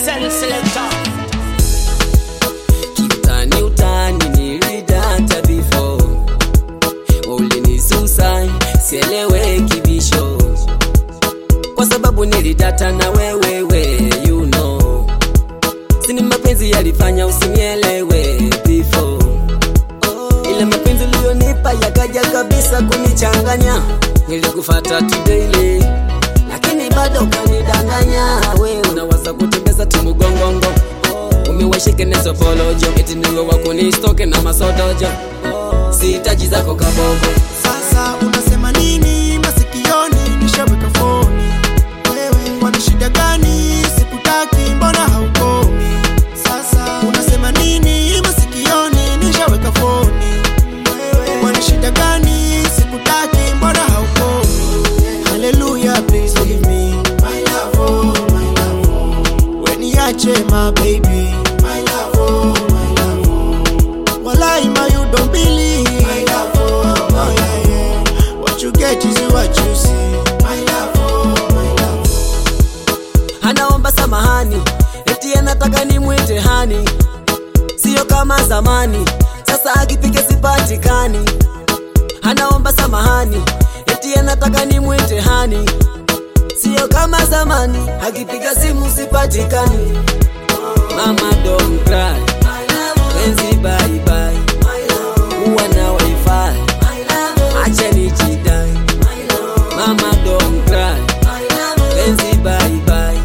Send selector. Kiutani utani nilidata before. Ulinisusa sielewe kibisho, kwa sababu nilidata na wewe you know. Sini mapenzi yalifanya usinielewe before. Ile mapenzi ulionipa yakaja kabisa kunichanganya. Nilikufuata today lakini bado kanidanganya. Wewe unawaza kutembeza timu gongongo, umewashike nezo polojo, eti niwe wako ni stoke na masodojo. Sihitaji zako kabogo. Sasa unasema nini masikioni nishaweka phone? Wewe wana shida gani? Sikutaki mbona haukomi? Sasa unasema nini masikioni nishaweka phone? Wewe wana shida gani? Sikutaki mbona haukomi? Hallelujah, please leave me my love, oh my love, oh. When niache my baby my love, oh my love, oh. Walai ma you don't believe my love, oh yeah, yeah. What you get is what you see. My love, oh my love. Anaomba samahani, eti anataka nimwite hani. Sio kama zamani, sasa akipiga sipatikani. Anaomba samahani, eti anataka nimwite hani. Sio kama zamani, akipiga simu sipatikani. Mama don't cry, penzi bye bye. Uwa na wifi, acha nijidai. Mama don't cry, penzi bye bye.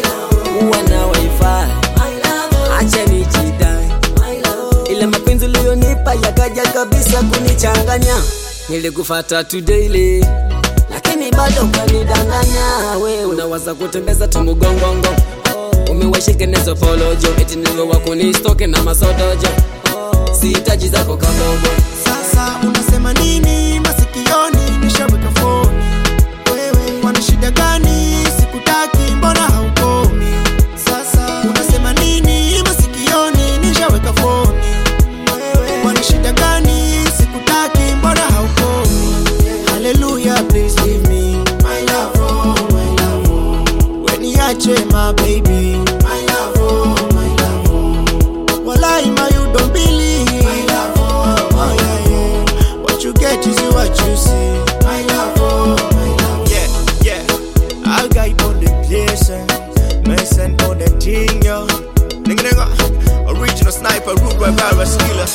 Uwa na wifi, acha nijidai. Ile mapenzi ulionipa yakaja kabisa kunichanganya. Nilikufuata today lakini bado kanidanganya. Wewe unawaza kutembeza timu gongongo, umewashike nezo polojo, eti niwe wako ni stoke na masodojo. Sihitaji zako kabogo. Sasa unasema nini masikioni nishaweka phone? Wewe wana shida gani? Sikutaki mbona haukomi? Sasa unasema nini masikioni nishaweka phone? Wewe wana shida gani? Sikutaki mbona haukomi? Hallelujah, please leave me my love, oh my love, oh. When niache my baby my love, oh my love, oh. Walai ma you don't believe my love, oh yeah, yeah. What you get is what you see. My love, oh my love. Yeah, yeah. I'll guide on the place, Mason on the thing, yo. Nigga, original sniper, root by virus killer.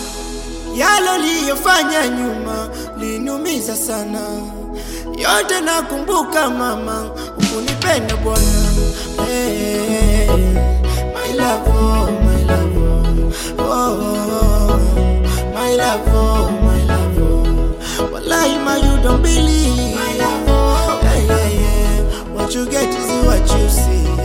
Yalo liyofanya nyuma linumiza sana. Yote nakumbuka mama, ukunipenda bwana. Hey, my love, oh my love, oh, oh, my love, oh my love, oh. Wallahi ma you don't believe my love, oh yeah, yeah. What you get is what you see.